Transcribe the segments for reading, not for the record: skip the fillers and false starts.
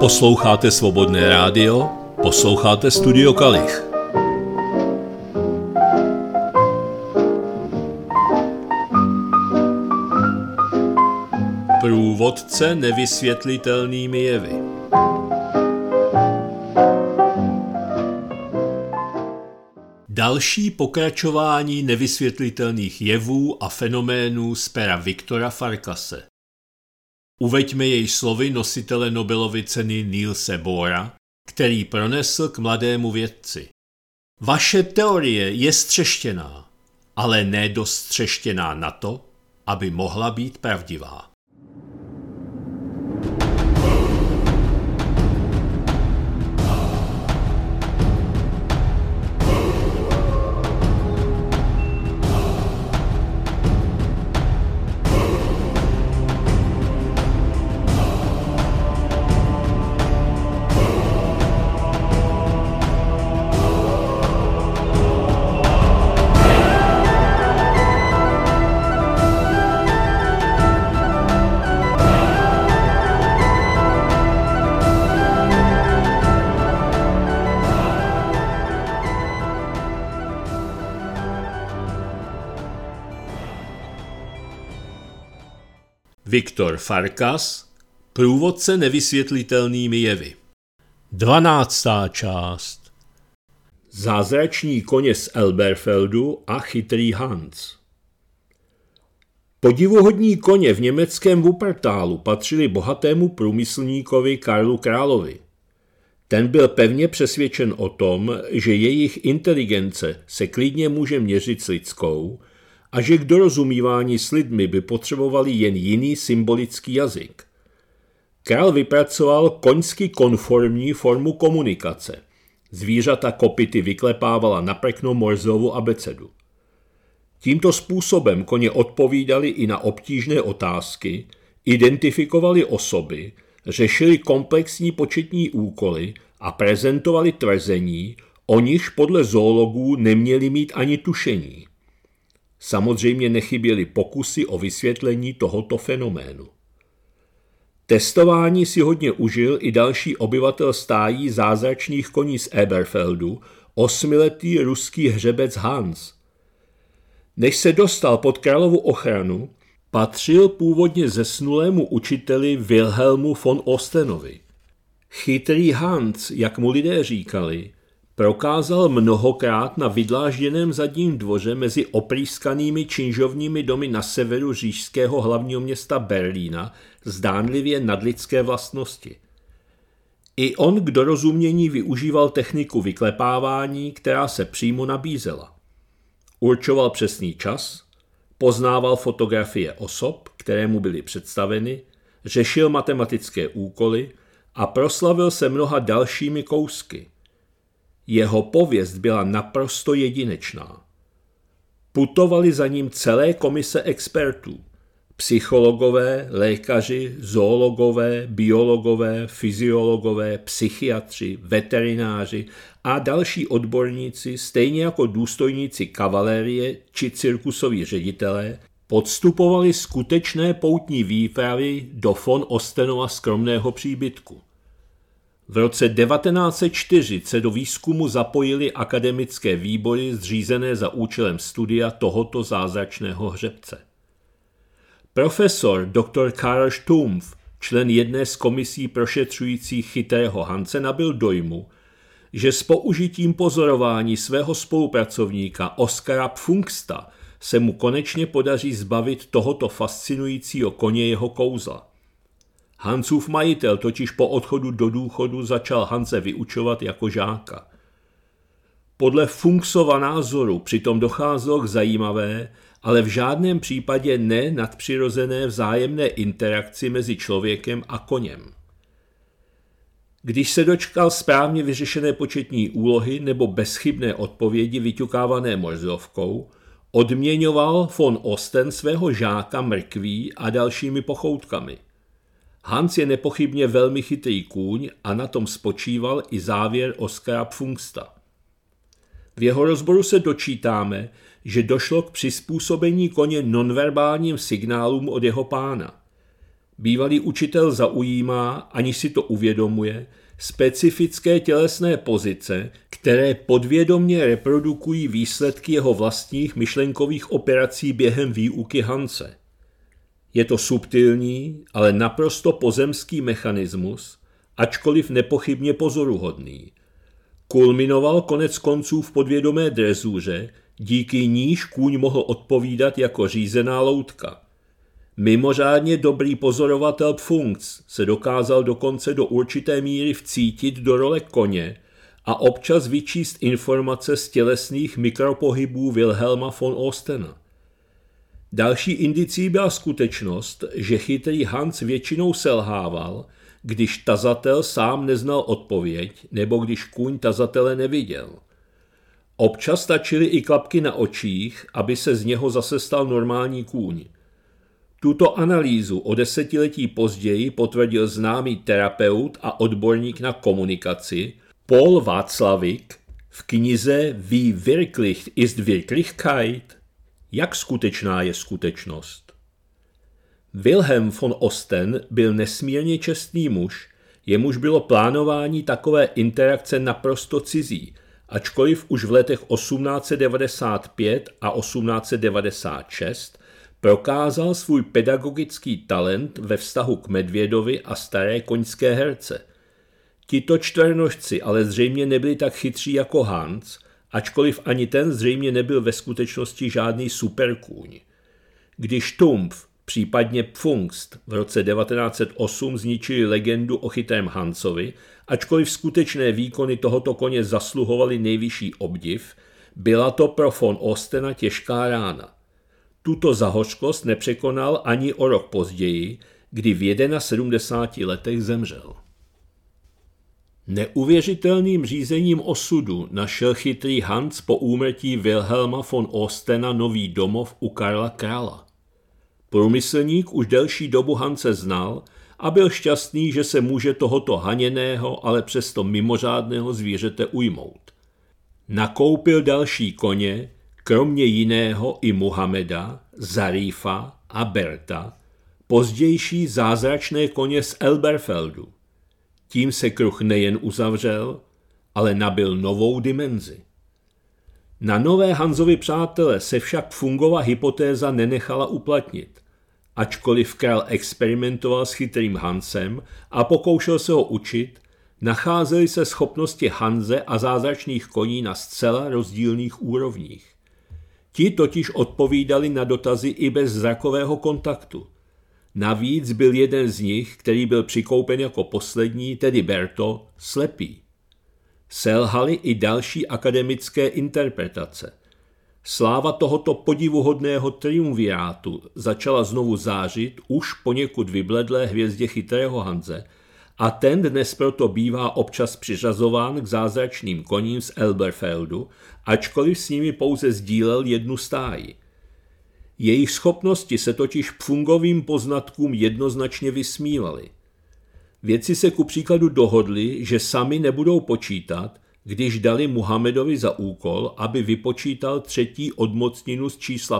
Posloucháte Svobodné rádio, posloucháte Studio Kalich. Průvodce nevysvětlitelnými jevy. Další pokračování nevysvětlitelných jevů a fenoménů z pera Viktora Farkase. Uveďme jej slovy nositele Nobelovy ceny Nielse Bohra, který pronesl k mladému vědci. Vaše teorie je střeštěná, ale ne dost střeštěná na to, aby mohla být pravdivá. Viktor Farkas, průvodce nevysvětlitelnými jevy. 12. část. Zázrační koně z Elberfeldu a chytrý Hans. Podivuhodní koně v německém Wuppertalu patřili bohatému průmyslníkovi Karlu Královi. Ten byl pevně přesvědčen o tom, že jejich inteligence se klidně může měřit s lidskou, a že k dorozumívání s lidmi by potřebovali jen jiný symbolický jazyk. Král vypracoval koňsky konformní formu komunikace. Zvířata kopyty vyklepávala na prkno Morseovu abecedu. Tímto způsobem koně odpovídali i na obtížné otázky, identifikovali osoby, řešili komplexní početní úkoly a prezentovali tvrzení, o nichž podle zoologů neměli mít ani tušení. Samozřejmě nechyběly pokusy o vysvětlení tohoto fenoménu. Testování si hodně užil i další obyvatel stájí zázračných koní z Elberfeldu, 8letý ruský hřebec Hans. Než se dostal pod královu ochranu, patřil původně zesnulému učiteli Wilhelmu von Ostenovi. Chytrý Hans, jak mu lidé říkali, prokázal mnohokrát na vydlážděném zadním dvoře mezi oprýskanými činžovními domy na severu říšského hlavního města Berlína zdánlivě nadlidské vlastnosti. I on k dorozumění využíval techniku vyklepávání, která se přímo nabízela. Určoval přesný čas, poznával fotografie osob, které mu byly představeny, řešil matematické úkoly a proslavil se mnoha dalšími kousky. Jeho pověst byla naprosto jedinečná. Putovali za ním celé komise expertů. Psychologové, lékaři, zoologové, biologové, fyziologové, psychiatři, veterináři a další odborníci, stejně jako důstojníci kavalérie či cirkusoví ředitelé, podstupovali skutečné poutní výpravy do von Ostenova skromného příbytku. V roce 1904 se do výzkumu zapojily akademické výbory zřízené za účelem studia tohoto zázračného hřebce. Profesor dr. Karl Stumpf, člen jedné z komisí prošetřujících chytrého Hanse, nabyl dojmu, že s použitím pozorování svého spolupracovníka Oskara Pfungsta se mu konečně podaří zbavit tohoto fascinujícího koně jeho kouzla. Hansův majitel totiž po odchodu do důchodu začal Hanse vyučovat jako žáka. Podle Pfungstova názoru přitom docházelo k zajímavé, ale v žádném případě ne nadpřirozené vzájemné interakci mezi člověkem a koněm. Když se dočkal správně vyřešené početní úlohy nebo bezchybné odpovědi vyťukávané Morseovkou, odměňoval von Osten svého žáka mrkví a dalšími pochoutkami. Hans je nepochybně velmi chytrý kůň a na tom spočíval i závěr Oskara Pfungsta. V jeho rozboru se dočítáme, že došlo k přizpůsobení koně nonverbálním signálům od jeho pána. Bývalý učitel zaujímá, aniž si to uvědomuje, specifické tělesné pozice, které podvědomě reprodukují výsledky jeho vlastních myšlenkových operací během výuky Hanse. Je to subtilní, ale naprosto pozemský mechanismus, ačkoliv nepochybně pozoruhodný. Kulminoval konec konců v podvědomé drezuře, díky níž kůň mohl odpovídat jako řízená loutka. Mimořádně dobrý pozorovatel Pfungst se dokázal dokonce do určité míry vcítit do role koně a občas vyčíst informace z tělesných mikropohybů Wilhelma von Ostena. Další indicí byla skutečnost, že chytrý Hans většinou selhával, když tazatel sám neznal odpověď nebo když kůň tazatele neviděl. Občas stačily i klapky na očích, aby se z něho zase stal normální kůň. Tuto analýzu o desetiletí později potvrdil známý terapeut a odborník na komunikaci Paul Václavík v knize Wie wirklich ist Wirklichkeit? Jak skutečná je skutečnost? Wilhelm von Osten byl nesmírně čestný muž, jemuž bylo plánování takové interakce naprosto cizí, ačkoliv už v letech 1895 a 1896 prokázal svůj pedagogický talent ve vztahu k medvědovi a staré koňské herce. Tito čtvernožci ale zřejmě nebyli tak chytří jako Hans, ačkoliv ani ten zřejmě nebyl ve skutečnosti žádný superkůň. Když Stumpf, případně Pfungst, v roce 1908 zničili legendu o chytrém Hansovi, ačkoliv skutečné výkony tohoto koně zasluhovaly nejvyšší obdiv, byla to pro von Ostena těžká rána. Tuto zahořklost nepřekonal ani o rok později, kdy v 71 letech zemřel. Neuvěřitelným řízením osudu našel chytrý Hans po úmrtí Wilhelma von Ostena nový domov u Karla Krála. Průmyslník už delší dobu Hanse znal a byl šťastný, že se může tohoto haněného, ale přesto mimořádného zvířete ujmout. Nakoupil další koně, kromě jiného i Muhameda, Zarífa a Berta, pozdější zázračné koně z Elberfeldu. Tím se kruh nejen uzavřel, ale nabyl novou dimenzi. Na nové Hansovi přátele se však Pfungova hypotéza nenechala uplatnit. Ačkoliv král experimentoval s chytrým Hansem a pokoušel se ho učit, nacházely se schopnosti Hanse a zázračných koní na zcela rozdílných úrovních. Ti totiž odpovídali na dotazy i bez zrakového kontaktu. Navíc byl jeden z nich, který byl přikoupen jako poslední, tedy Berto, slepý. Selhaly i další akademické interpretace. Sláva tohoto podivuhodného triumvirátu začala znovu zářit už poněkud vybledlé hvězdě chytrého Hanse a ten dnes proto bývá občas přiřazován k zázračným koním z Elberfeldu, ačkoliv s nimi pouze sdílel jednu stáji. Jejich schopnosti se totiž Pfungovým poznatkům jednoznačně vysmívaly. Vědci se ku příkladu dohodli, že sami nebudou počítat, když dali Muhamedovi za úkol, aby vypočítal třetí odmocninu z čísla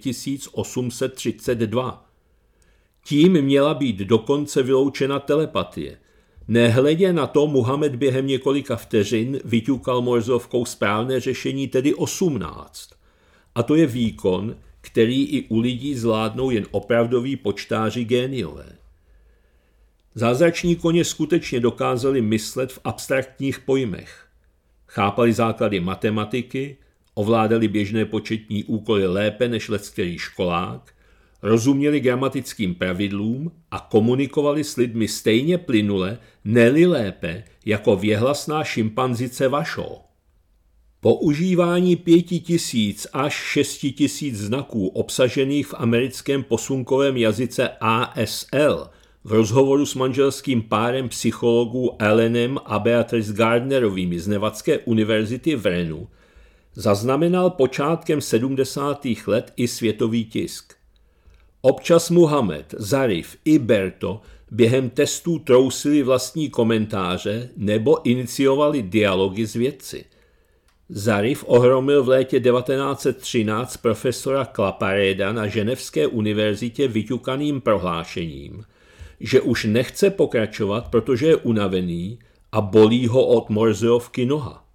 5832. Tím měla být dokonce vyloučena telepatie. Nehledě na to Muhamed během několika vteřin vyťukal morzovkou správné řešení, tedy 18. A to je výkon, který i u lidí zvládnou jen opravdoví počtáři géniové. Zázrační koně skutečně dokázali myslet v abstraktních pojmech. Chápali základy matematiky, ovládali běžné početní úkoly lépe než leckterý školák, rozuměli gramatickým pravidlům a komunikovali s lidmi stejně plynule, ne-li lépe, jako věhlasná šimpanzice Vašo. Používání 5000 až 6000 znaků obsažených v americkém posunkovém jazyce ASL v rozhovoru s manželským párem psychologů Allenem a Beatrice Gardnerovými z Nevadské univerzity v Rennu zaznamenal počátkem 70. let i světový tisk. Občas Muhamed, Zarif i Berto během testů trousili vlastní komentáře nebo iniciovali dialogy s vědci. Zarif ohromil v létě 1913 profesora Clapareda na Ženevské univerzitě vyťukaným prohlášením, že už nechce pokračovat, protože je unavený a bolí ho od Morzeovky noha.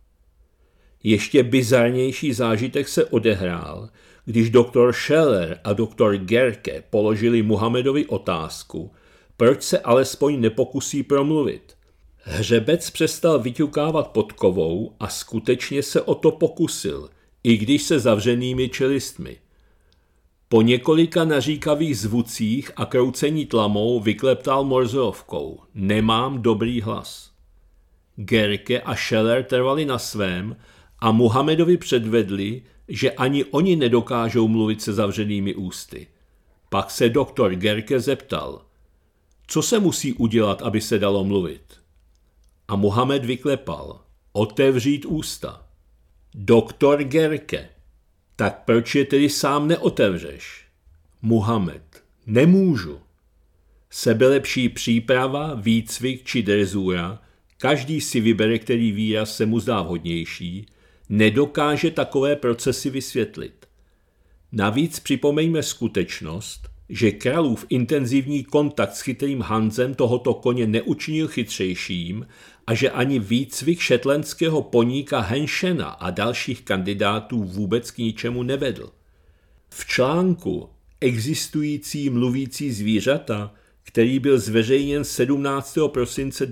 Ještě bizarnější zážitek se odehrál, když doktor Scheller a doktor Gerke položili Muhamedovi otázku, proč se alespoň nepokusí promluvit. Hřebec přestal vyťukávat podkovou a skutečně se o to pokusil, i když se zavřenými čelistmi. Po několika naříkavých zvucích a kroucení tlamou vykleptal Morzeovkou: Nemám dobrý hlas. Gerke a Scheller trvali na svém a Muhamedovi předvedli, že ani oni nedokážou mluvit se zavřenými ústy. Pak se doktor Gerke zeptal: Co se musí udělat, aby se dalo mluvit? A Muhamed vyklepal: Otevřít ústa. Doktor Gerke: Tak proč je tedy sám neotevřeš? Muhamed: Nemůžu. Sebelepší příprava, výcvik či dresura, každý si vybere, který výraz se mu zdá vhodnější, nedokáže takové procesy vysvětlit. Navíc připomeňme skutečnost, že králův intenzivní kontakt s chytrým Hansem tohoto koně neučinil chytřejším a že ani výcvik šetlandského poníka Henšena a dalších kandidátů vůbec k ničemu nevedl. V článku Existující mluvící zvířata, který byl zveřejněn 17. prosince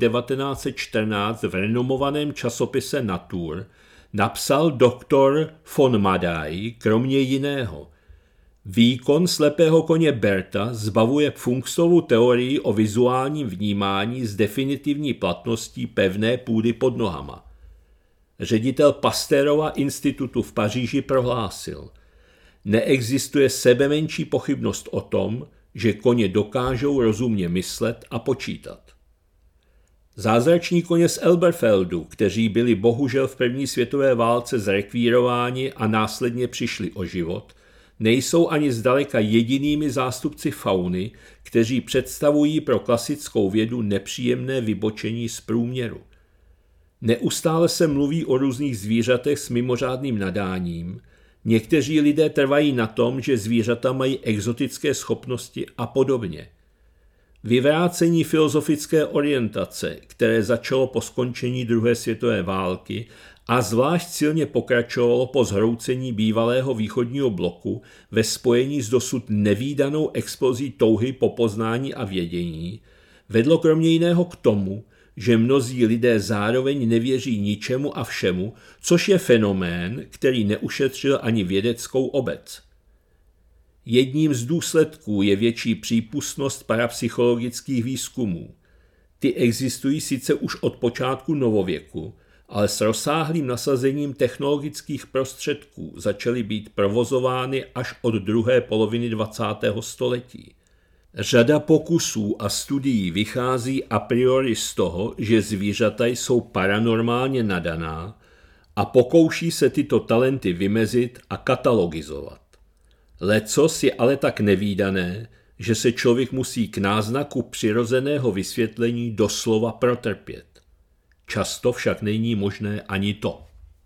1914 v renomovaném časopise Natur, napsal doktor von Madej kromě jiného: Výkon slepého koně Berta zbavuje Funksovu teorii o vizuálním vnímání z definitivní platností pevné půdy pod nohama. Ředitel Pasteurova institutu v Paříži prohlásil: Neexistuje sebemenší pochybnost o tom, že koně dokážou rozumně myslet a počítat. Zázrační koně z Elberfeldu, kteří byli bohužel v první světové válce zrekvírováni a následně přišli o život, nejsou ani zdaleka jedinými zástupci fauny, kteří představují pro klasickou vědu nepříjemné vybočení z průměru. Neustále se mluví o různých zvířatech s mimořádným nadáním, někteří lidé trvají na tom, že zvířata mají exotické schopnosti a podobně. Vyvrácení filozofické orientace, které začalo po skončení druhé světové války a zvlášť silně pokračovalo po zhroucení bývalého východního bloku ve spojení s dosud nevídanou explozí touhy po poznání a vědění, vedlo kromě jiného k tomu, že mnozí lidé zároveň nevěří ničemu a všemu, což je fenomén, který neušetřil ani vědeckou obec. Jedním z důsledků je větší přípustnost parapsychologických výzkumů. Ty existují sice už od počátku novověku, ale s rozsáhlým nasazením technologických prostředků začaly být provozovány až od druhé poloviny 20. století. Řada pokusů a studií vychází a priori z toho, že zvířata jsou paranormálně nadaná a pokouší se tyto talenty vymezit a katalogizovat. Lecos je ale tak nevídané, že se člověk musí k náznaku přirozeného vysvětlení doslova protrpět. Často však není možné ani to.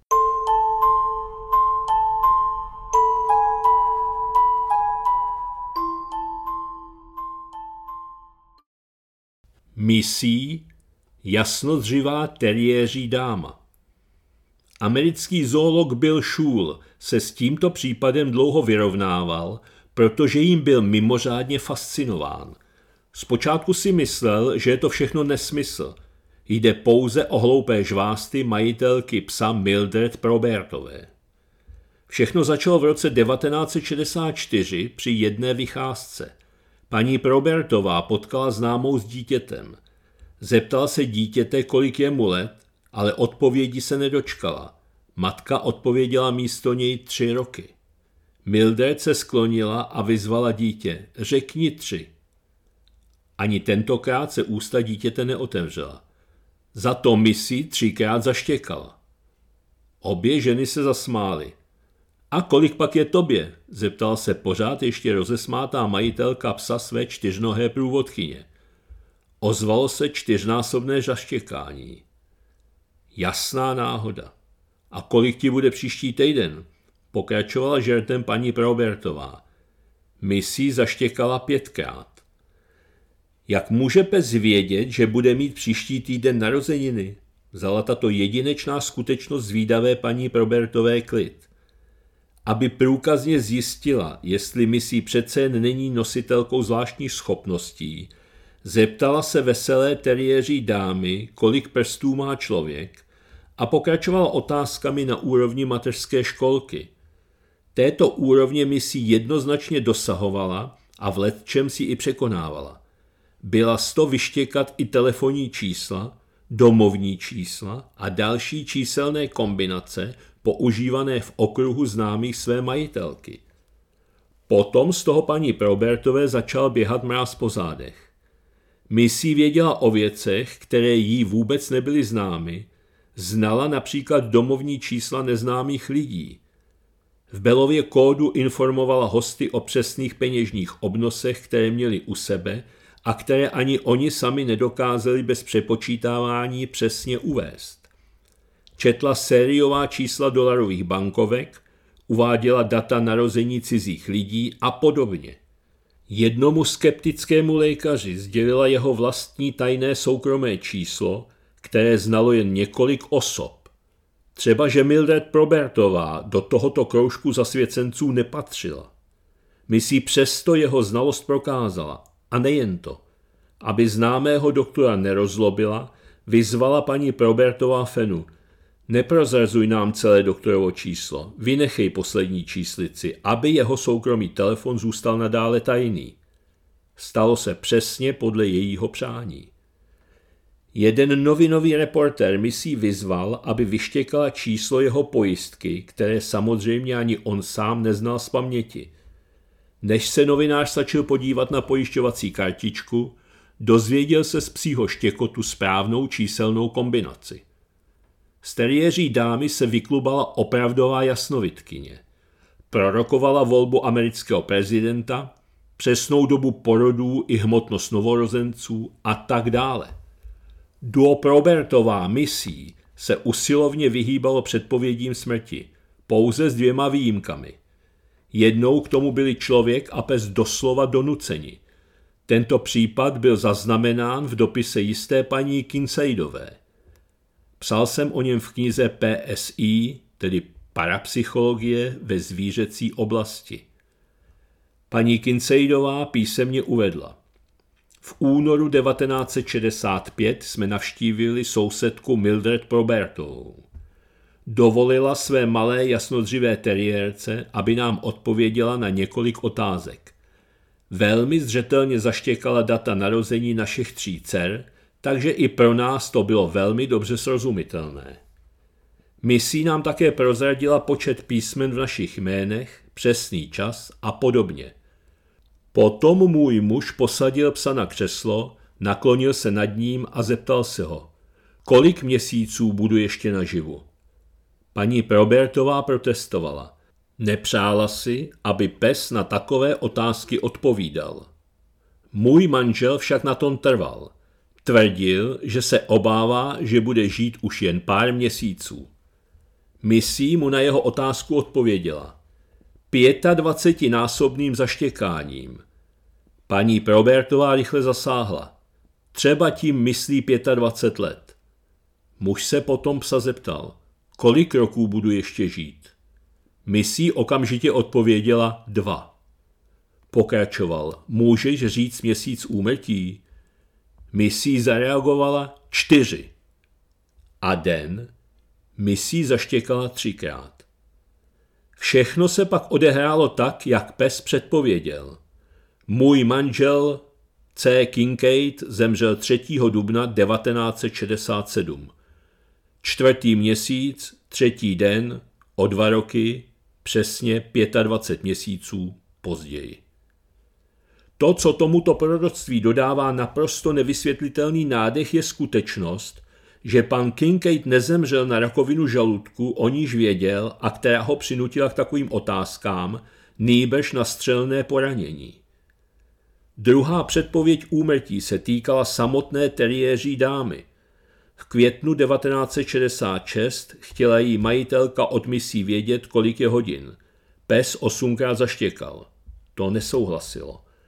Misí jasnodřivá teriéří dáma. Americký zoolog Bill Schul se s tímto případem dlouho vyrovnával, protože jim byl mimořádně fascinován. Zpočátku si myslel, že je to všechno nesmysl. Jde pouze o hloupé žvásty majitelky psa Mildred Probertové. Všechno začalo v roce 1964 při jedné vycházce. Paní Probertová potkala známou s dítětem. Zeptala se dítěte, kolik je mu let, ale odpovědi se nedočkala. Matka odpověděla místo něj 3 roky. Mildred se sklonila a vyzvala dítě: Řekni 3. Ani tentokrát se ústa dítěte neotevřela. Za to Missy 3krát zaštěkala. Obě ženy se zasmály. A kolik pak je tobě? Zeptala se pořád ještě rozesmátá majitelka psa své 4nohé průvodkyně. Ozvalo se 4násobné zaštěkání. Jasná náhoda. A kolik ti bude příští týden? Pokračovala žertem paní Probertová. Missy zaštěkala 5krát. Jak může pes vědět, že bude mít příští týden narozeniny? Vzala tato jedinečná skutečnost zvídavé paní Probertové klid. Aby průkazně zjistila, jestli Missy přece jen není nositelkou zvláštních schopností, zeptala se veselé teriéří dámy, kolik prstů má člověk, a pokračovala otázkami na úrovni mateřské školky. Této úrovně Missy jednoznačně dosahovala a v ledčem si i překonávala. Byla z toho vyštěkat i telefonní čísla, domovní čísla a další číselné kombinace používané v okruhu známých své majitelky. Potom z toho paní Probertové začal běhat mráz po zádech. Missy věděla o věcech, které jí vůbec nebyly známy, znala například domovní čísla neznámých lidí. V Bellově kódu informovala hosty o přesných peněžních obnosech, které měli u sebe a které ani oni sami nedokázali bez přepočítávání přesně uvést. Četla sériová čísla dolarových bankovek, uváděla data narození cizích lidí a podobně. Jednomu skeptickému lékaři sdělila jeho vlastní tajné soukromé číslo, které znalo jen několik osob. Třeba, že Mildred Probertová do tohoto kroužku zasvěcenců nepatřila. Missy přesto jeho znalost prokázala. A nejen to. Aby známého doktora nerozlobila, vyzvala paní Probertová Fenu. Neprozrazuj nám celé doktorovo číslo, vynechej poslední číslici, aby jeho soukromý telefon zůstal nadále tajný. Stalo se přesně podle jejího přání. Jeden novinový reportér Missy vyzval, aby vyštěkala číslo jeho pojistky, které samozřejmě ani on sám neznal z paměti. Než se novinář stačil podívat na pojišťovací kartičku, dozvěděl se z psího štěkotu správnou číselnou kombinaci. Z teriéří dámy se vyklubala opravdová jasnovidkyně. Prorokovala volbu amerického prezidenta, přesnou dobu porodů i hmotnost novorozenců a tak dále. Duo Probertová Missy se usilovně vyhýbalo předpovědím smrti, pouze s 2 výjimkami. Jednou k tomu byli člověk a pes doslova donuceni. Tento případ byl zaznamenán v dopise jisté paní Kincaidové. Psal jsem o něm v knize PSI, tedy parapsychologie ve zvířecí oblasti. Paní Kincaidová písemně uvedla. V únoru 1965 jsme navštívili sousedku Mildred Probertovou. Dovolila své malé jasnodřivé teriérce, aby nám odpověděla na několik otázek. Velmi zřetelně zaštěkala data narození našich 3 dcer, takže i pro nás to bylo velmi dobře srozumitelné. Missy nám také prozradila počet písmen v našich jménech, přesný čas a podobně. Potom můj muž posadil psa na křeslo, naklonil se nad ním a zeptal se ho, kolik měsíců budu ještě naživu. Paní Probertová protestovala. Nepřála si, aby pes na takové otázky odpovídal. Můj manžel však na tom trval. Tvrdil, že se obává, že bude žít už jen pár měsíců. Missy mu na jeho otázku odpověděla. 25násobným zaštěkáním. Paní Probertová rychle zasáhla. Třeba tím myslí 25 let. Muž se potom psa zeptal, kolik roků budu ještě žít. Missy okamžitě odpověděla 2. Pokračoval, můžeš říct měsíc úmrtí? Missy zareagovala 4. A den? Missy zaštěkala 3krát. Všechno se pak odehrálo tak, jak pes předpověděl. Můj manžel C. Kincaid zemřel 3. dubna 1967. 4. měsíc, 3. den, o 2 roky, přesně 25 měsíců později. To, co tomuto proroctví dodává naprosto nevysvětlitelný nádech, je skutečnost, že pan Kincaid nezemřel na rakovinu žaludku, o níž věděl a která ho přinutila k takovým otázkám, nýbrž na střelné poranění. Druhá předpověď úmrtí se týkala samotné teriéří dámy. V květnu 1966 chtěla jí majitelka od Missy vědět, kolik je hodin. Pes 8krát zaštěkal. To nesouhlasilo.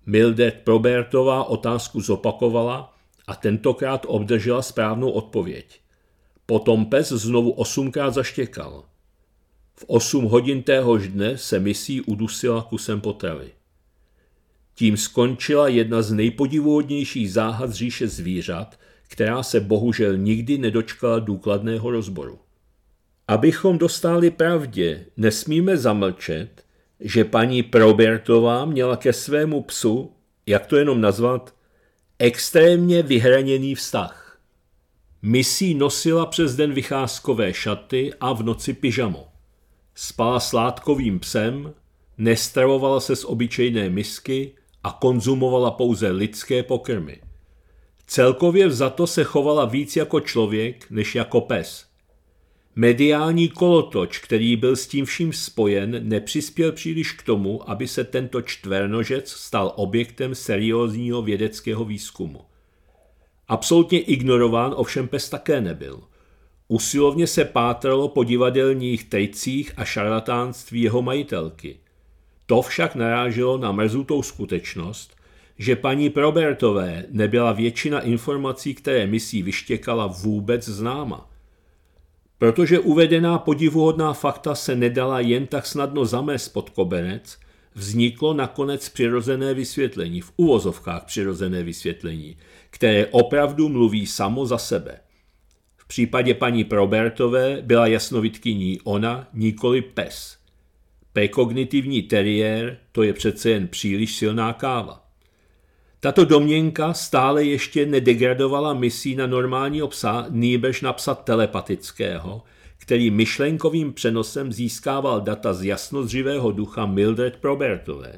Mildred Probertová otázku zopakovala a tentokrát obdržela správnou odpověď. Potom pes znovu 8krát zaštěkal. V 8 hodin téhož dne se Missy udusila kusem potravy. Tím skončila jedna z nejpodivuhodnějších záhad říše zvířat, která se bohužel nikdy nedočkala důkladného rozboru. Abychom dostáli pravdě, nesmíme zamlčet, že paní Probertová měla ke svému psu, jak to jenom nazvat, extrémně vyhraněný vztah. Missy nosila přes den vycházkové šaty a v noci pyžamo. Spala s látkovým psem, nestravovala se z obyčejné misky a konzumovala pouze lidské pokrmy. Celkově vzato se chovala víc jako člověk, než jako pes. Mediální kolotoč, který byl s tím vším spojen, nepřispěl příliš k tomu, aby se tento čtvernožec stal objektem seriózního vědeckého výzkumu. Absolutně ignorován ovšem pes také nebyl. Usilovně se pátralo po divadelních tricích a šarlatánství jeho majitelky. To však naráželo na mrzutou skutečnost, že paní Probertové nebyla většina informací, které Missy vyštěkala, vůbec známa. Protože uvedená podivuhodná fakta se nedala jen tak snadno zamést pod koberec, vzniklo nakonec přirozené vysvětlení, v uvozovkách přirozené vysvětlení, které opravdu mluví samo za sebe. V případě paní Probertové byla jasnovidkyní ona, nikoli pes. Prekognitivní teriér, to je přece jen příliš silná káva. Tato domněnka stále ještě nedegradovala Missy na normálního psa, nýbrž na psa telepatického, který myšlenkovým přenosem získával data z jasnozřivého ducha Mildred Probertové.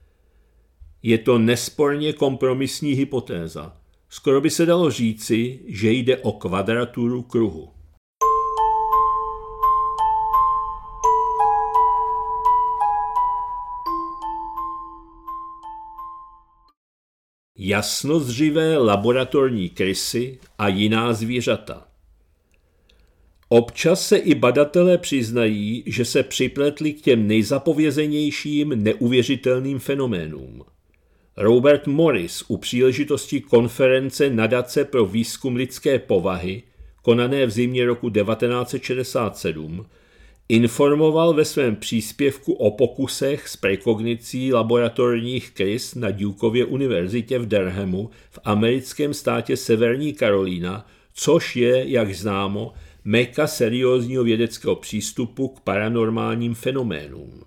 Je to nesporně kompromisní hypotéza. Skoro by se dalo říci, že jde o kvadraturu kruhu. Jasnozřivé laboratorní krysy a jiná zvířata. Občas se i badatelé přiznají, že se připletli k těm nejzapovězenějším neuvěřitelným fenoménům. Robert Morris u příležitosti konference Nadace pro výzkum lidské povahy, konané v zimě roku 1967, informoval ve svém příspěvku o pokusech s prekognicí laboratorních krys na Dukeově univerzitě v Durhamu v americkém státě Severní Karolína, což je, jak známo, meka seriózního vědeckého přístupu k paranormálním fenoménům.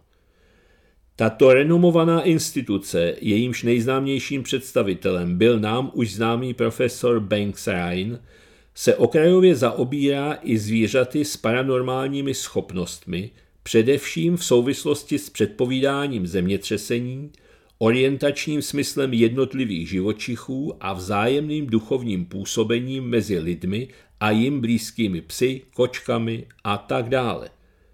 Tato renomovaná instituce, jejímž nejznámějším představitelem byl nám už známý profesor Banks Ryan, se okrajově zaobírá i zvířaty s paranormálními schopnostmi, především v souvislosti s předpovídáním zemětřesení, orientačním smyslem jednotlivých živočichů a vzájemným duchovním působením mezi lidmi a jim blízkými psy, kočkami a tak dále.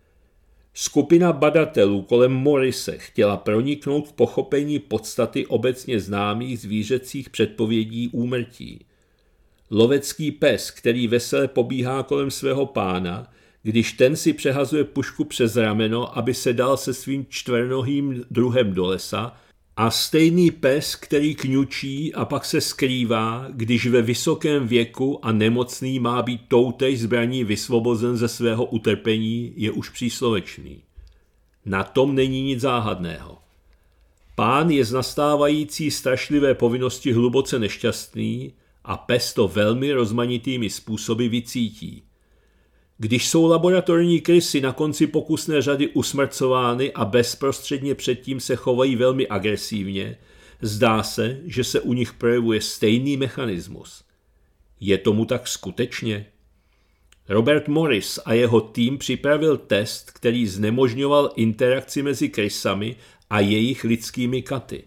Skupina badatelů kolem Morrise chtěla proniknout v pochopení podstaty obecně známých zvířecích předpovědí úmrtí. Lovecký pes, který vesele pobíhá kolem svého pána, když ten si přehazuje pušku přes rameno, aby se dal se svým čtvernohým druhem do lesa, a stejný pes, který kňučí a pak se skrývá, když ve vysokém věku a nemocný má být toutéž zbraní vysvobozen ze svého utrpení, je už příslovečný. Na tom není nic záhadného. Pán je z nastávající strašlivé povinnosti hluboce nešťastný a pes to velmi rozmanitými způsoby vycítí. Když jsou laboratorní krysy na konci pokusné řady usmrcovány a bezprostředně předtím se chovají velmi agresivně, zdá se, že se u nich projevuje stejný mechanismus. Je tomu tak skutečně? Robert Morris a jeho tým připravil test, který znemožňoval interakci mezi krysami a jejich lidskými katy.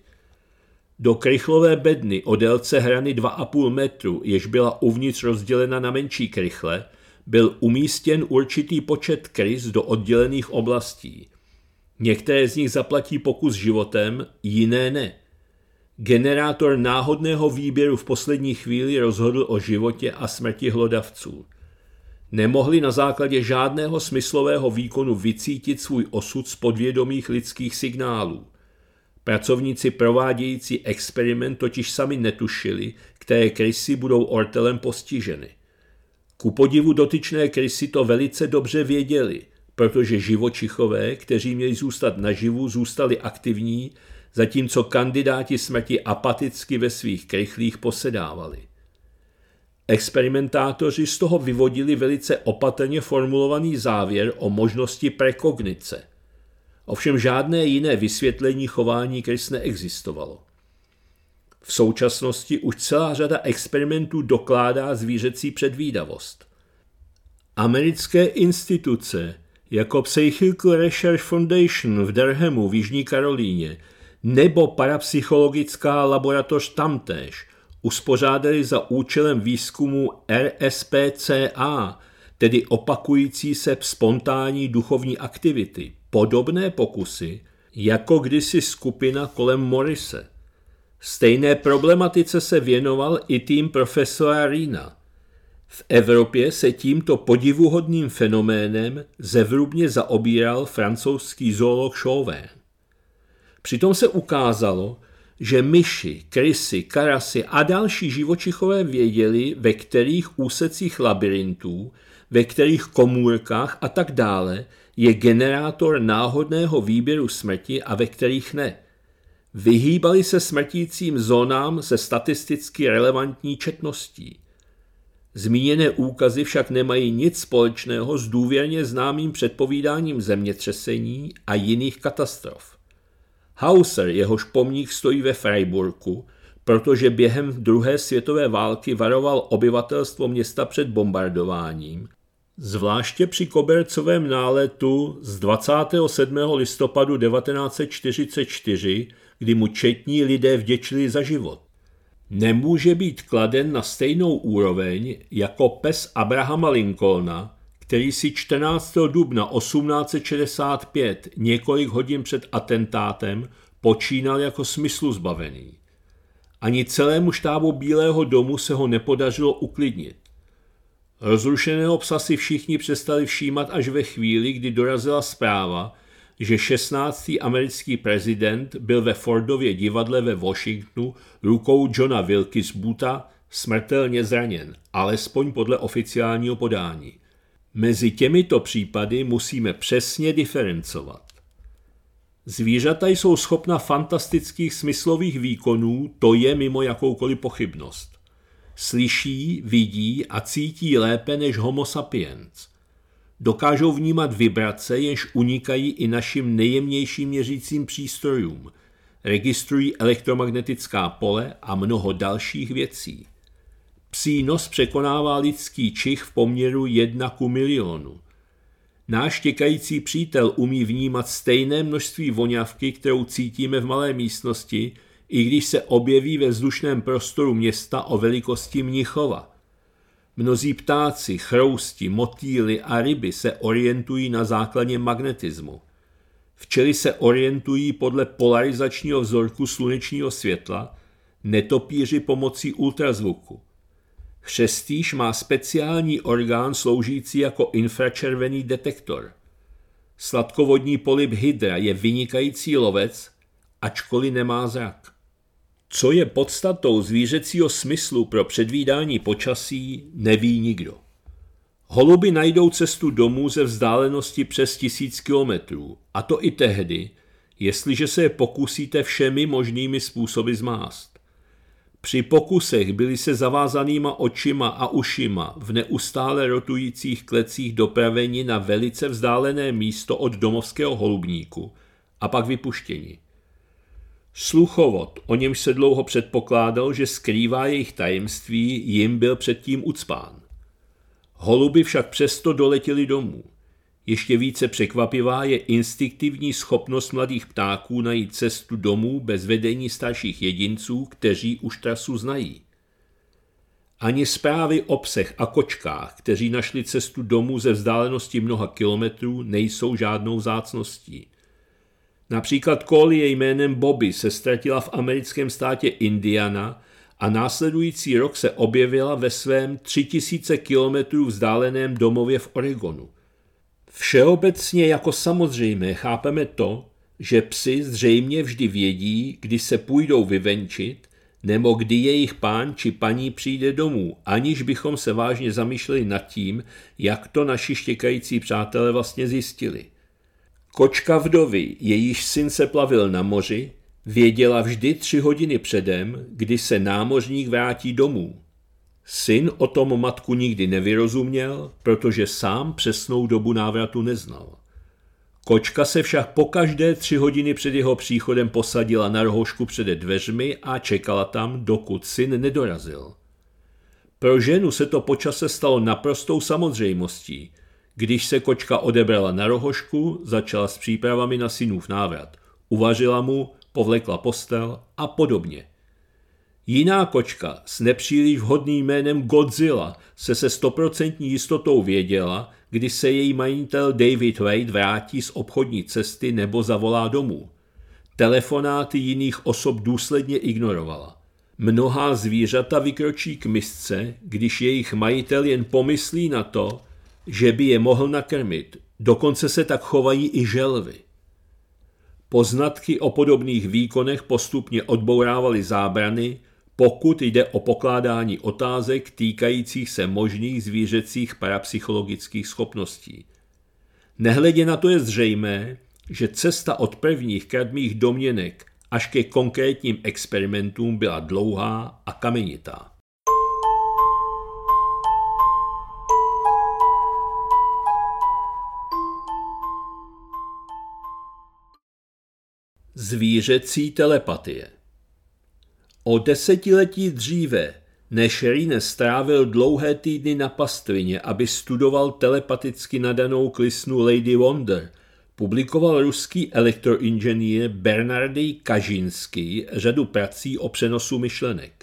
Do krychlové bedny o délce hrany 2,5 metru, jež byla uvnitř rozdělena na menší krychle, byl umístěn určitý počet krys do oddělených oblastí. Některé z nich zaplatí pokus životem, jiné ne. Generátor náhodného výběru v poslední chvíli rozhodl o životě a smrti hlodavců. Nemohli na základě žádného smyslového výkonu vycítit svůj osud z podvědomých lidských signálů. Pracovníci provádějící experiment totiž sami netušili, které krysy budou ortelem postiženy. Ku podivu dotyčné krysy to velice dobře věděli, protože živočichové, kteří měli zůstat naživu, zůstali aktivní, zatímco kandidáti smrti apaticky ve svých krychlích posedávali. Experimentátoři z toho vyvodili velice opatrně formulovaný závěr o možnosti prekognice. Ovšem žádné jiné vysvětlení chování krys neexistovalo. V současnosti už celá řada experimentů dokládá zvířecí předvídavost. Americké instituce jako Psychical Research Foundation v Durhamu v Jižní Karolíně nebo parapsychologická laboratoř tamtéž uspořádali za účelem výzkumu RSPCA, tedy opakující se spontánní duchovní aktivity, podobné pokusy, jako kdysi skupina kolem Morrise. Stejné problematice se věnoval i tým profesora Reena. V Evropě se tímto podivuhodným fenoménem zevrubně zaobíral francouzský zoolog Chauvin. Přitom se ukázalo, že myši, krysy, karasy a další živočichové věděli, ve kterých úsecích labyrintů, ve kterých komůrkách a tak dále je generátor náhodného výběru smrti a ve kterých ne. Vyhýbali se smrtícím zónám se statisticky relevantní četností. Zmíněné úkazy však nemají nic společného s důvěrně známým předpovídáním zemětřesení a jiných katastrof. Hauser, jehož pomník stojí ve Freiburgu, protože během druhé světové války varoval obyvatelstvo města před bombardováním, zvláště při kobercovém náletu z 27. listopadu 1944, kdy mu četní lidé vděčili za život. Nemůže být kladen na stejnou úroveň jako pes Abrahama Lincolna, který si 14. dubna 1865, několik hodin před atentátem, počínal jako smyslu zbavený. Ani celému štábu Bílého domu se ho nepodařilo uklidnit. Rozrušeného psa si všichni přestali všímat až ve chvíli, kdy dorazila zpráva, že 16. americký prezident byl ve Fordově divadle ve Washingtonu rukou Johna Wilkesbootha smrtelně zraněn, alespoň podle oficiálního podání. Mezi těmito případy musíme přesně diferencovat. Zvířata jsou schopna fantastických smyslových výkonů, to je mimo jakoukoliv pochybnost. Slyší, vidí a cítí lépe než Homo sapiens. Dokážou vnímat vibrace, jež unikají i našim nejjemnějším měřícím přístrojům. Registrují elektromagnetická pole a mnoho dalších věcí. Psí nos překonává lidský čich v poměru 1:1,000,000. Náš těkající přítel umí vnímat stejné množství voňavky, kterou cítíme v malé místnosti, i když se objeví ve vzdušném prostoru města o velikosti Mnichova. Mnozí ptáci, chrousti, motýly a ryby se orientují na základě magnetismu. Včely se orientují podle polarizačního vzorku slunečního světla, netopýři pomocí ultrazvuku. Chřestýš má speciální orgán sloužící jako infračervený detektor. Sladkovodní polyp hydra je vynikající lovec, ačkoliv nemá zrak. Co je podstatou zvířecího smyslu pro předvídání počasí, neví nikdo. Holuby najdou cestu domů ze vzdálenosti přes 1000 kilometrů, a to i tehdy, jestliže se je pokusíte všemi možnými způsoby zmást. Při pokusech byli se zavázanýma očima a ušima v neustále rotujících klecích dopraveni na velice vzdálené místo od domovského holubníku a pak vypuštěni. Sluchovod, o němž se dlouho předpokládal, že skrývá jejich tajemství, jim byl předtím ucpán. Holuby však přesto doletěli domů. Ještě více překvapivá je instinktivní schopnost mladých ptáků najít cestu domů bez vedení starších jedinců, kteří už trasu znají. Ani zprávy o psech a kočkách, kteří našli cestu domů ze vzdálenosti mnoha kilometrů, nejsou žádnou vzácností. Například kolie jménem Bobby se ztratila v americkém státě Indiana a následující rok se objevila ve svém 3000 kilometrů vzdáleném domově v Oregonu. Všeobecně jako samozřejmé chápeme to, že psi zřejmě vždy vědí, kdy se půjdou vyvenčit, nebo kdy jejich pán či paní přijde domů, aniž bychom se vážně zamýšleli nad tím, jak to naši štěkající přátelé vlastně zjistili. Kočka vdovy, jejíž syn se plavil na moři, věděla vždy 3 hodiny předem, kdy se námořník vrátí domů. Syn o tom matku nikdy nevyrozuměl, protože sám přesnou dobu návratu neznal. Kočka se však pokaždé 3 hodiny před jeho příchodem posadila na rohošku před dveřmi a čekala tam, dokud syn nedorazil. Pro ženu se to po čase stalo naprostou samozřejmostí. Když se kočka odebrala na rohošku, začala s přípravami na synův návrat. Uvařila mu, povlekla postel a podobně. Jiná kočka s nepříliš vhodným jménem Godzilla se 100% jistotou věděla, kdy se její majitel David Wade vrátí z obchodní cesty nebo zavolá domů. Telefonáty jiných osob důsledně ignorovala. Mnohá zvířata vykročí k misce, když jejich majitel jen pomyslí na to, že by je mohl nakrmit. Dokonce se tak chovají i želvy. Poznatky o podobných výkonech postupně odbourávaly zábrany, pokud jde o pokládání otázek týkajících se možných zvířecích parapsychologických schopností. Nehledě na to je zřejmé, že cesta od prvních kradmých domněnek až ke konkrétním experimentům byla dlouhá a kamenitá. Zvířecí telepatie. O 10 let dříve, než Rine strávil dlouhé týdny na pastvině, aby studoval telepaticky nadanou klisnu Lady Wonder, publikoval ruský elektroinženýr Bernardij Kažinskij řadu prací o přenosu myšlenek.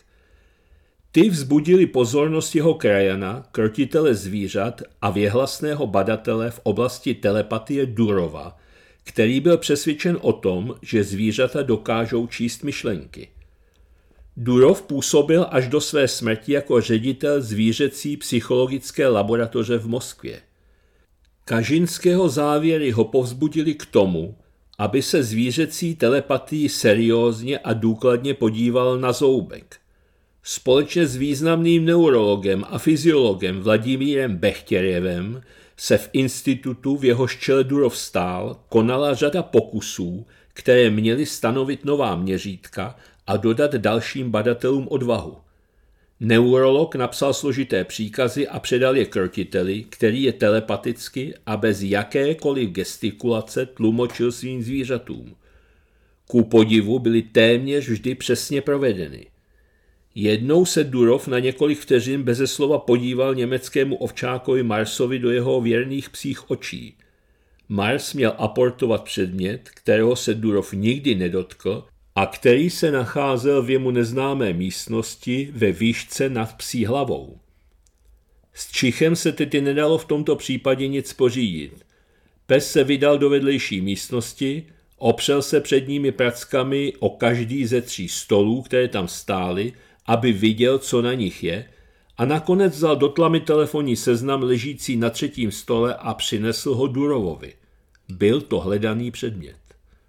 Ty vzbudili pozornost jeho krajana, krotitele zvířat a věhlasného badatele v oblasti telepatie Durova, který byl přesvědčen o tom, že zvířata dokážou číst myšlenky. Durov působil až do své smrti jako ředitel zvířecí psychologické laboratoře v Moskvě. Kažinského závěry ho povzbudili k tomu, aby se zvířecí telepatii seriózně a důkladně podíval na zoubek. Společně s významným neurologem a fyziologem Vladimírem Bechtěrjevem se v institutu, v jehož čele Durov stál, konala řada pokusů, které měly stanovit nová měřítka a dodat dalším badatelům odvahu. Neurolog napsal složité příkazy a předal je krotiteli, který je telepaticky a bez jakékoliv gestikulace tlumočil svým zvířatům. Ku podivu byly téměř vždy přesně provedeny. Jednou se Durov na několik vteřin beze slova podíval německému ovčákovi Marsovi do jeho věrných psích očí. Mars měl aportovat předmět, kterého se Durov nikdy nedotkl a který se nacházel v jemu neznámé místnosti ve výšce nad psí hlavou. S čichem se tedy nedalo v tomto případě nic pořídit. Pes se vydal do vedlejší místnosti, opřel se předními prackami o každý ze 3 stolů, které tam stály, aby viděl, co na nich je, a nakonec vzal do tlamy telefonní seznam ležící na 3. stole a přinesl ho Durovovi. Byl to hledaný předmět.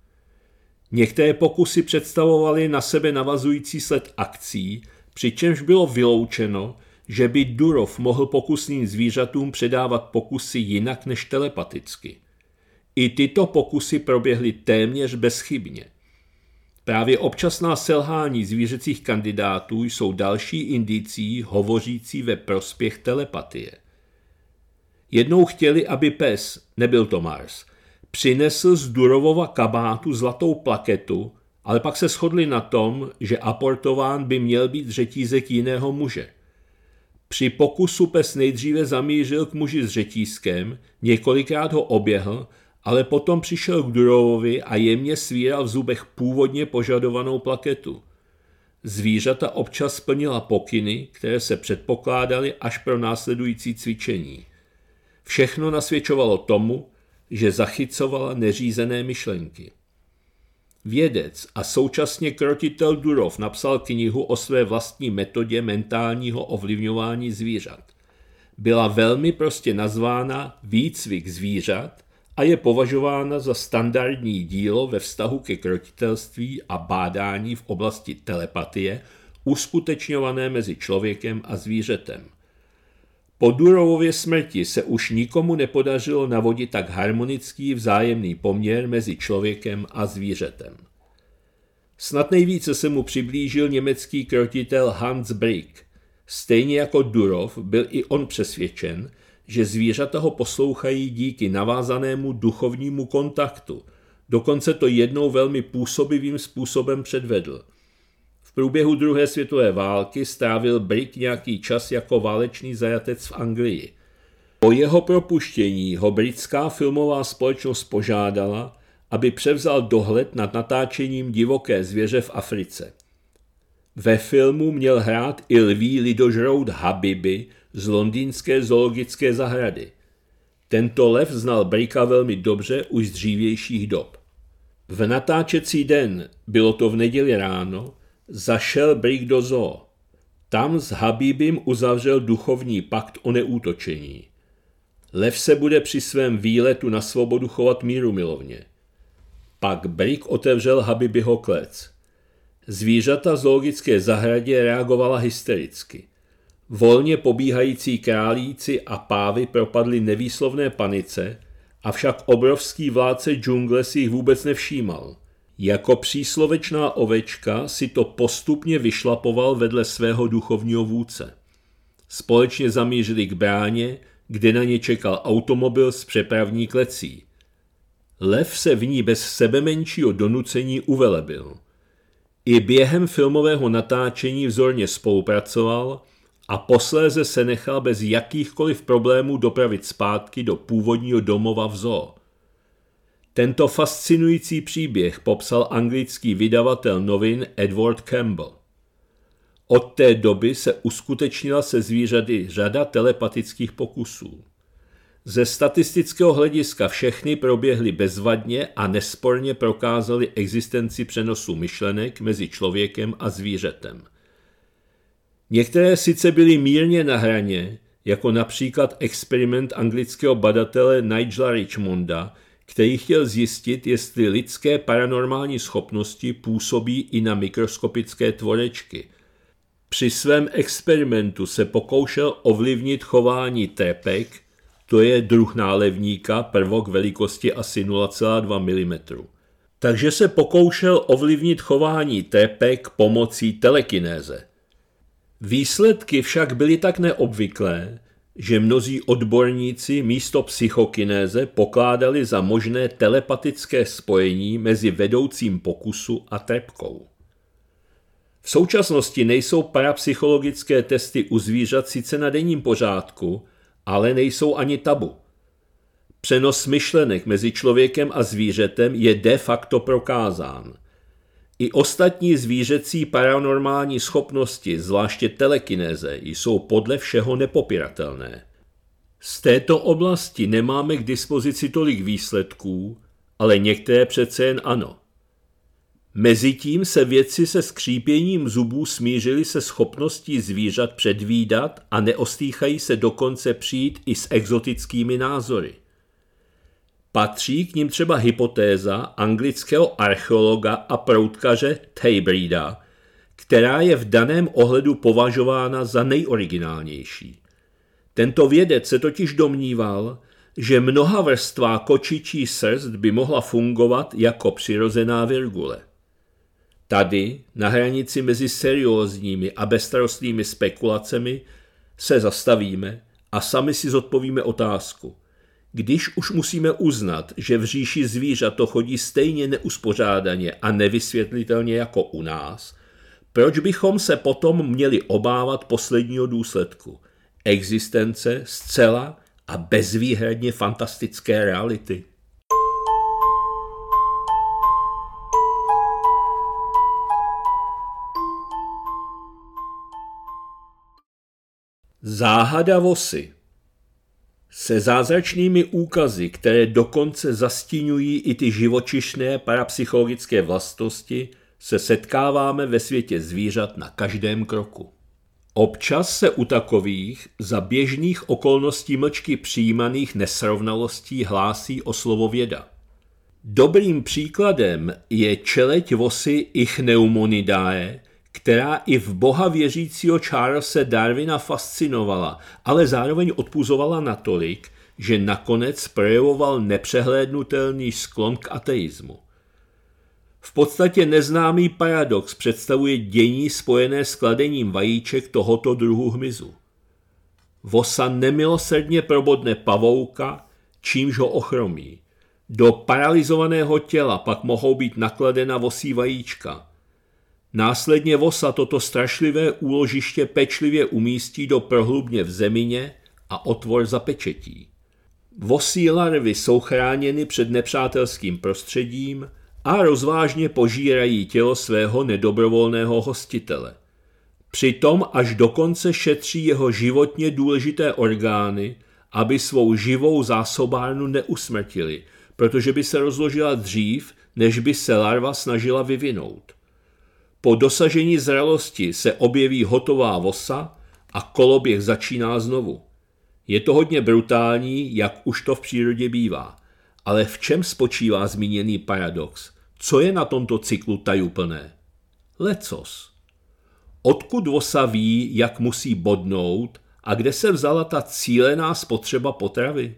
Některé pokusy představovaly na sebe navazující sled akcí, přičemž bylo vyloučeno, že by Durov mohl pokusným zvířatům předávat pokusy jinak než telepaticky. I tyto pokusy proběhly téměř bezchybně. Právě občasná selhání zvířecích kandidátů jsou další indicií hovořící ve prospěch telepatie. Jednou chtěli, aby pes, nebyl to Mars, přinesl z Durovova kabátu zlatou plaketu, ale pak se shodli na tom, že aportován by měl být řetízek jiného muže. Při pokusu pes nejdříve zamířil k muži s řetízkem, několikrát ho oběhl, ale potom přišel k Durovovi a jemně svíral v zubech původně požadovanou plaketu. Zvířata občas splnila pokyny, které se předpokládaly až pro následující cvičení. Všechno nasvědčovalo tomu, že zachycovala neřízené myšlenky. Vědec a současně krotitel Durov napsal knihu o své vlastní metodě mentálního ovlivňování zvířat. Byla velmi prostě nazvána Výcvik zvířat a je považována za standardní dílo ve vztahu ke krotitelství a bádání v oblasti telepatie, uskutečňované mezi člověkem a zvířetem. Po Durovově smrti se už nikomu nepodařilo navodit tak harmonický vzájemný poměr mezi člověkem a zvířetem. Snad nejvíce se mu přiblížil německý krotitel Hans Brick. Stejně jako Durov byl i on přesvědčen, že zvířata ho poslouchají díky navázanému duchovnímu kontaktu. Dokonce to jednou velmi působivým způsobem předvedl. V průběhu druhé světové války strávil Brick nějaký čas jako válečný zajatec v Anglii. Po jeho propuštění ho britská filmová společnost požádala, aby převzal dohled nad natáčením Divoké zvěře v Africe. Ve filmu měl hrát i lví lidožrout Habibi z londýnské zoologické zahrady. Tento lev znal Bricka velmi dobře už z dřívějších dob. V natáčecí den, bylo to v neděli ráno, zašel Brick do zoo. Tam s Habibim uzavřel duchovní pakt o neútočení. Lev se bude při svém výletu na svobodu chovat mírumilovně. Pak Brick otevřel Habibiho klec. Zvířata v zoologické zahradě reagovala hystericky. Volně pobíhající králíci a pávy propadli nevýslovné panice, avšak obrovský vládce džungle si jich vůbec nevšímal. Jako příslovečná ovečka si to postupně vyšlapoval vedle svého duchovního vůdce. Společně zamířili k bráně, kde na ně čekal automobil s přepravní klecí. Lev se v ní bez sebemenšího donucení uvelebil. I během filmového natáčení vzorně spolupracoval a posléze se nechal bez jakýchkoliv problémů dopravit zpátky do původního domova v zoo. Tento fascinující příběh popsal anglický vydavatel novin Edward Campbell. Od té doby se uskutečnila se zvířaty řada telepatických pokusů. Ze statistického hlediska všechny proběhly bezvadně a nesporně prokázaly existenci přenosu myšlenek mezi člověkem a zvířetem. Některé sice byly mírně na hraně, jako například experiment anglického badatele Nigela Richmonda, který chtěl zjistit, jestli lidské paranormální schopnosti působí i na mikroskopické tvorečky. Při svém experimentu se pokoušel ovlivnit chování trepek, to je druh nálevníka, prvok velikosti asi 0,2 mm. Takže se pokoušel ovlivnit chování trepek pomocí telekinéze. Výsledky však byly tak neobvyklé, že mnozí odborníci místo psychokinéze pokládali za možné telepatické spojení mezi vedoucím pokusu a trepkou. V současnosti nejsou parapsychologické testy u zvířat sice na denním pořádku, ale nejsou ani tabu. Přenos myšlenek mezi člověkem a zvířetem je de facto prokázán. I ostatní zvířecí paranormální schopnosti, zvláště telekinéze, jsou podle všeho nepopiratelné. Z této oblasti nemáme k dispozici tolik výsledků, ale některé přece jen ano. Mezitím se vědci se skřípěním zubů smířili se schopností zvířat předvídat a neostýchají se dokonce přijít i s exotickými názory. Patří k nim třeba hypotéza anglického archeologa a proutkaře Tabrida, která je v daném ohledu považována za nejoriginálnější. Tento vědec se totiž domníval, že mnohavrstvá kočičí srst by mohla fungovat jako přirozená virgule. Tady, na hranici mezi seriózními a bezstarostnými spekulacemi, se zastavíme a sami si zodpovíme otázku. Když už musíme uznat, že v říši zvířat to chodí stejně neuspořádaně a nevysvětlitelně jako u nás, proč bychom se potom měli obávat posledního důsledku? Existence zcela a bezvýhradně fantastické reality. Záhada vosy. Se zázračnými úkazy, které dokonce zastíňují i ty živočišné parapsychologické vlastnosti, se setkáváme ve světě zvířat na každém kroku. Občas se u takových za běžných okolností mlčky přijímaných nesrovnalostí hlásí o slovo věda. Dobrým příkladem je čeleď vosy Ichneumonidae, která i v boha věřícího Charlese Darwina fascinovala, ale zároveň odpuzovala natolik, že nakonec projevoval nepřehlédnutelný sklon k ateismu. V podstatě neznámý paradox představuje dění spojené s kladením vajíček tohoto druhu hmyzu. Vosa nemilosrdně probodne pavouka, čímž ho ochromí. Do paralyzovaného těla pak mohou být nakladena vosí vajíčka. Následně vosa toto strašlivé úložiště pečlivě umístí do prohlubně v zemině a otvor zapečetí. Vosí larvy jsou chráněny před nepřátelským prostředím a rozvážně požírají tělo svého nedobrovolného hostitele. Přitom až dokonce šetří jeho životně důležité orgány, aby svou živou zásobárnu neusmrtili, protože by se rozložila dřív, než by se larva snažila vyvinout. Po dosažení zralosti se objeví hotová vosa a koloběh začíná znovu. Je to hodně brutální, jak už to v přírodě bývá. Ale v čem spočívá zmíněný paradox? Co je na tomto cyklu tajuplné? Lecos. Odkud vosa ví, jak musí bodnout a kde se vzala ta cílená spotřeba potravy?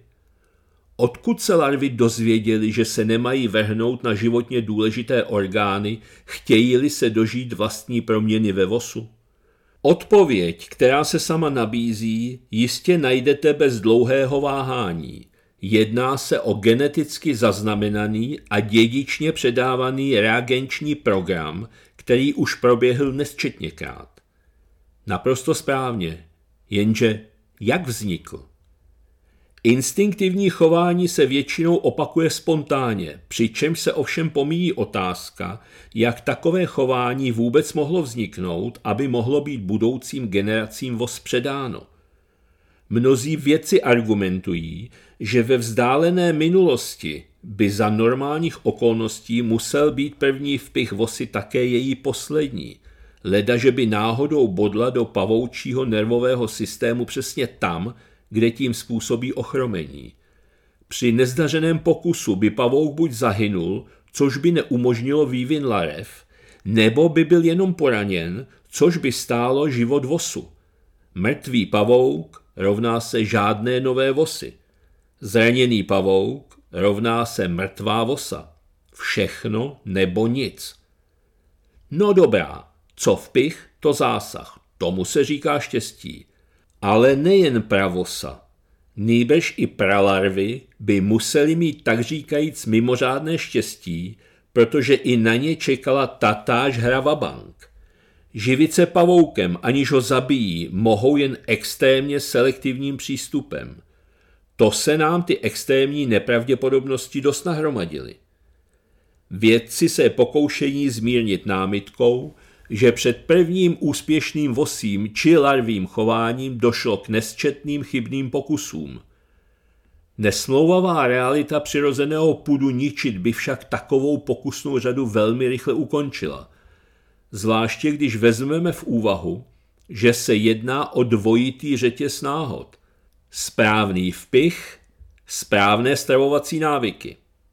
Odkud se larvy dozvěděly, že se nemají vrhnout na životně důležité orgány, chtějí-li se dožít vlastní proměny ve vosu? Odpověď, která se sama nabízí, jistě najdete bez dlouhého váhání. Jedná se o geneticky zaznamenaný a dědičně předávaný reagenční program, který už proběhl nesčetněkrát. Naprosto správně, jenže jak vznikl? Instinktivní chování se většinou opakuje spontánně, přičemž se ovšem pomíjí otázka, jak takové chování vůbec mohlo vzniknout, aby mohlo být budoucím generacím vos předáno. Mnozí vědci argumentují, že ve vzdálené minulosti by za normálních okolností musel být první vpich vosy také její poslední, leda že by náhodou bodla do pavoučího nervového systému přesně tam, kde tím způsobí ochromení. Při nezdařeném pokusu by pavouk buď zahynul, což by neumožnilo vývin larev, nebo by byl jenom poraněn, což by stálo život vosu. Mrtvý pavouk rovná se žádné nové vosy. Zraněný pavouk rovná se mrtvá vosa. Všechno nebo nic. No dobrá, co vpich, to zásah. Tomu se říká štěstí. Ale nejen pravosa, nýbrž i pralarvy by museli mít takříkajíc mimořádné štěstí, protože i na ně čekala tatáž hra vabank. Živit se pavoukem, aniž ho zabijí, mohou jen extrémně selektivním přístupem. To se nám ty extrémní nepravděpodobnosti dost nahromadily. Vědci se pokoušejí zmírnit námitkou, že před prvním úspěšným vosím či larvím chováním došlo k nesčetným chybným pokusům. Nesmlouvavá realita přirozeného pudu ničit by však takovou pokusnou řadu velmi rychle ukončila. Zvláště když vezmeme v úvahu, že se jedná o dvojitý řetěz náhod. Správný vpich, správné stravovací návyky.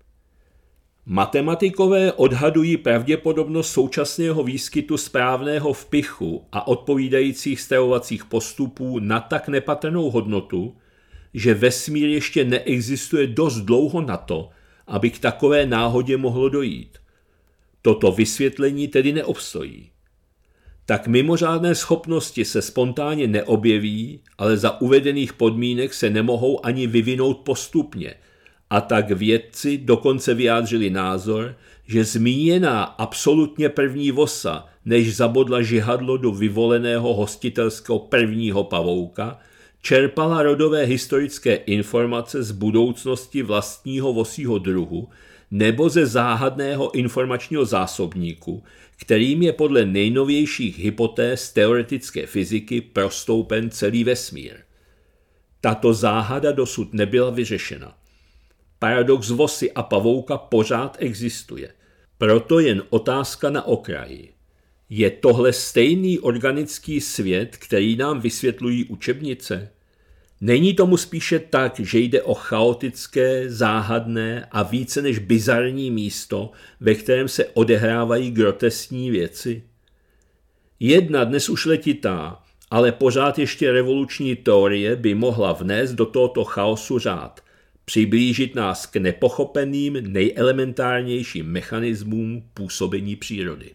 Matematikové odhadují pravděpodobnost současného výskytu správného vpichu a odpovídajících stravovacích postupů na tak nepatrnou hodnotu, že vesmír ještě neexistuje dost dlouho na to, aby k takové náhodě mohlo dojít. Toto vysvětlení tedy neobstojí. Tak mimořádné schopnosti se spontánně neobjeví, ale za uvedených podmínek se nemohou ani vyvinout postupně, a tak vědci dokonce vyjádřili názor, že zmíněná absolutně první vosa, než zabodla žihadlo do vyvoleného hostitelského prvního pavouka, čerpala rodové historické informace z budoucnosti vlastního vosího druhu nebo ze záhadného informačního zásobníku, kterým je podle nejnovějších hypotéz teoretické fyziky prostoupen celý vesmír. Tato záhada dosud nebyla vyřešena. Paradox vosy a pavouka pořád existuje, proto jen otázka na okraji. Je tohle stejný organický svět, který nám vysvětlují učebnice? Není tomu spíše tak, že jde o chaotické, záhadné a více než bizarní místo, ve kterém se odehrávají groteskní věci? Jedna dnes už letitá, ale pořád ještě revoluční teorie by mohla vnést do tohoto chaosu řád, přiblížit nás k nepochopeným, nejelementárnějším mechanismům působení přírody.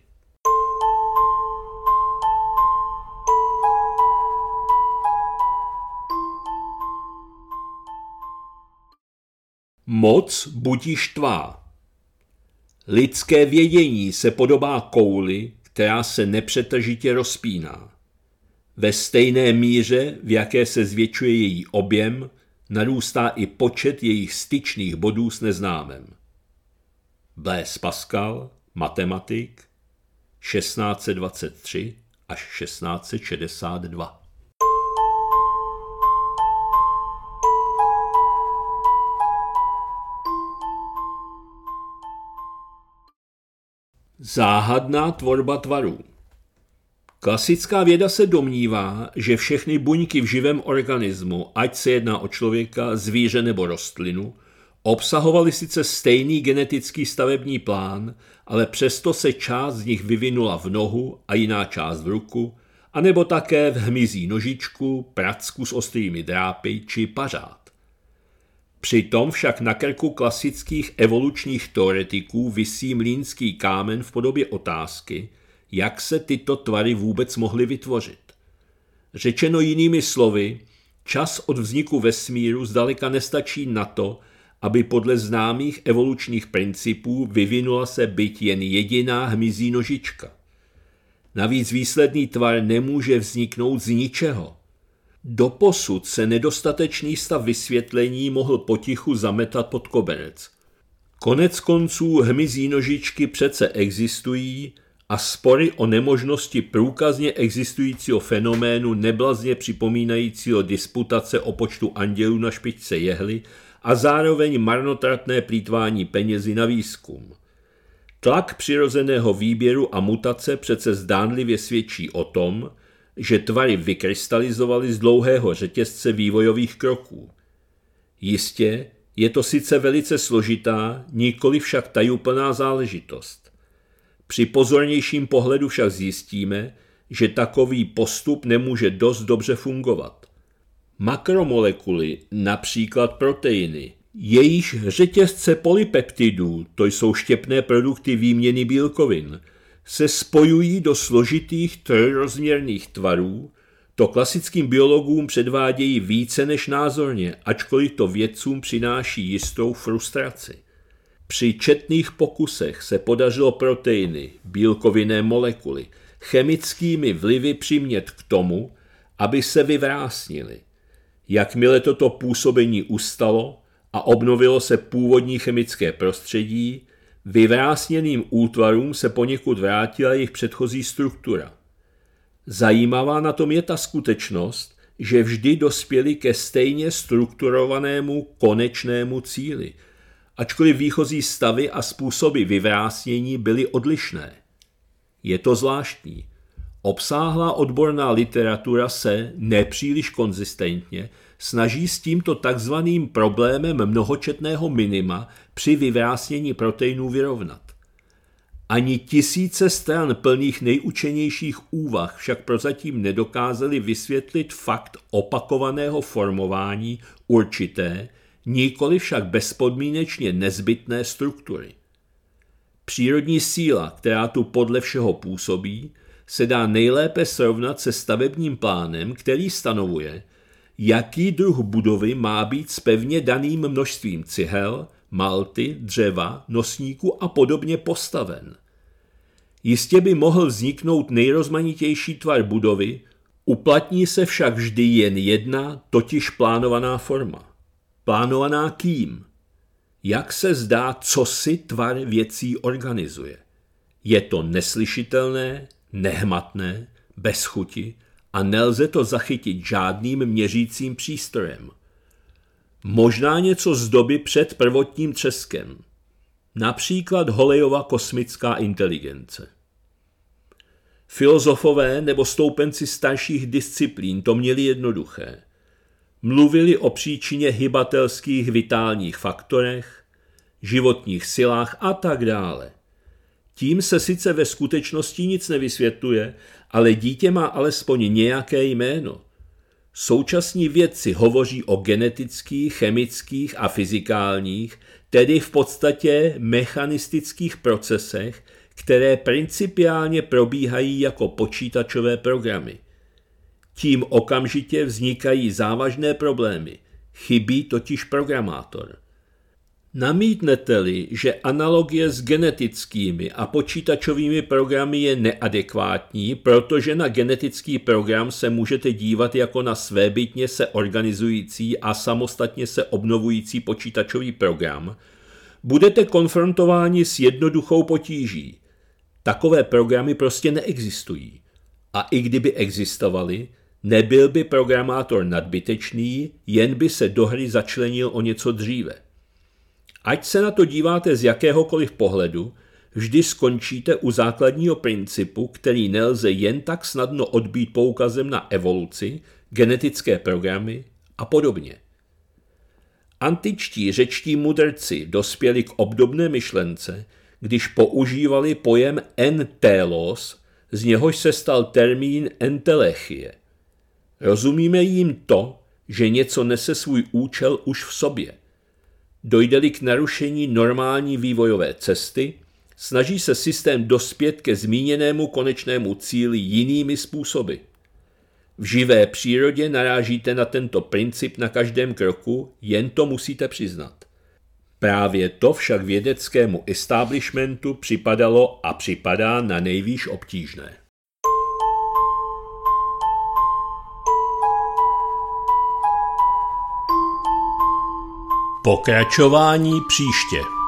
Moc budí štvá. Lidské vědění se podobá kouli, která se nepřetržitě rozpíná. Ve stejné míře, v jaké se zvětšuje její objem, narůstá i počet jejich styčných bodů s neznámem. Blaise Pascal, matematik, 1623 až 1662. Záhadná tvorba tvarů. Klasická věda se domnívá, že všechny buňky v živém organismu, ať se jedná o člověka, zvíře nebo rostlinu, obsahovaly sice stejný genetický stavební plán, ale přesto se část z nich vyvinula v nohu a jiná část v ruku, anebo také v hmyzí nožičku, pracku s ostrými drápy či pařád. Přitom však na krku klasických evolučních teoretiků visí mlýnský kámen v podobě otázky, jak se tyto tvary vůbec mohly vytvořit. Řečeno jinými slovy, čas od vzniku vesmíru zdaleka nestačí na to, aby podle známých evolučních principů vyvinula se byť jen jediná hmyzí nožička. Navíc výsledný tvar nemůže vzniknout z ničeho. Doposud se nedostatečný stav vysvětlení mohl potichu zametat pod koberec. Konec konců hmyzí nožičky přece existují a spory o nemožnosti průkazně existujícího fenoménu neblazně připomínajícího disputace o počtu andělů na špičce jehly a zároveň marnotratné plýtvání penězi na výzkum. Tlak přirozeného výběru a mutace přece zdánlivě svědčí o tom, že tvary vykrystalizovaly z dlouhého řetězce vývojových kroků. Jistě, je to sice velice složitá, nikoli však tajuplná záležitost. Při pozornějším pohledu však zjistíme, že takový postup nemůže dost dobře fungovat. Makromolekuly, například proteiny, jejich řetězce polypeptidů, to jsou štěpné produkty výměny bílkovin, se spojují do složitých trojrozměrných tvarů, to klasickým biologům předvádějí více než názorně, ačkoliv to vědcům přináší jistou frustraci. Při četných pokusech se podařilo proteiny, bílkovinné molekuly, chemickými vlivy přimět k tomu, aby se vyvrásnily. Jakmile toto působení ustalo a obnovilo se původní chemické prostředí, vyvrásněným útvarům se poněkud vrátila jejich předchozí struktura. Zajímavá na tom je ta skutečnost, že vždy dospěli ke stejně strukturovanému konečnému cíli, ačkoliv výchozí stavy a způsoby vyvrásnění byly odlišné. Je to zvláštní. Obsáhlá odborná literatura se nepříliš konzistentně snaží s tímto takzvaným problémem mnohočetného minima při vyvrásnění proteinů vyrovnat. Ani tisíce stran plných nejučenějších úvah však prozatím nedokázaly vysvětlit fakt opakovaného formování určité, nikoli však bezpodmínečně nezbytné struktury. Přírodní síla, která tu podle všeho působí, se dá nejlépe srovnat se stavebním plánem, který stanovuje, jaký druh budovy má být s pevně daným množstvím cihel, malty, dřeva, nosníků a podobně postaven. Jistě by mohl vzniknout nejrozmanitější tvar budovy, uplatní se však vždy jen jedna, totiž plánovaná forma. Plánovaná kým? Jak se zdá, co si tvar věcí organizuje? Je to neslyšitelné, nehmatné, bez chuti a nelze to zachytit žádným měřícím přístrojem. Možná něco z doby před prvotním třeskem. Například Holejova kosmická inteligence. Filozofové nebo stoupenci starších disciplín to měli jednoduché. Mluvili o příčině hybatelských vitálních faktorech, životních silách a tak dále. Tím se sice ve skutečnosti nic nevysvětluje, ale dítě má alespoň nějaké jméno. Současní vědci hovoří o genetických, chemických a fyzikálních, tedy v podstatě mechanistických procesech, které principiálně probíhají jako počítačové programy. Tím okamžitě vznikají závažné problémy, chybí totiž programátor. Namítnete-li, že analogie s genetickými a počítačovými programy je neadekvátní, protože na genetický program se můžete dívat jako na svébytně se organizující a samostatně se obnovující počítačový program, budete konfrontováni s jednoduchou potíží. Takové programy prostě neexistují. A i kdyby existovaly, nebyl by programátor nadbytečný, jen by se do hry začlenil o něco dříve. Ať se na to díváte z jakéhokoliv pohledu, vždy skončíte u základního principu, který nelze jen tak snadno odbít poukazem na evoluci, genetické programy a podobně. Antičtí řečtí mudrci dospěli k obdobné myšlence, když používali pojem entélos, z něhož se stal termín entelechie. Rozumíme jim to, že něco nese svůj účel už v sobě. Dojde-li k narušení normální vývojové cesty, snaží se systém dospět ke zmíněnému konečnému cíli jinými způsoby. V živé přírodě narážíte na tento princip na každém kroku, jen to musíte přiznat. Právě to však vědeckému establishmentu připadalo a připadá na nejvýš obtížné. Pokračování příště.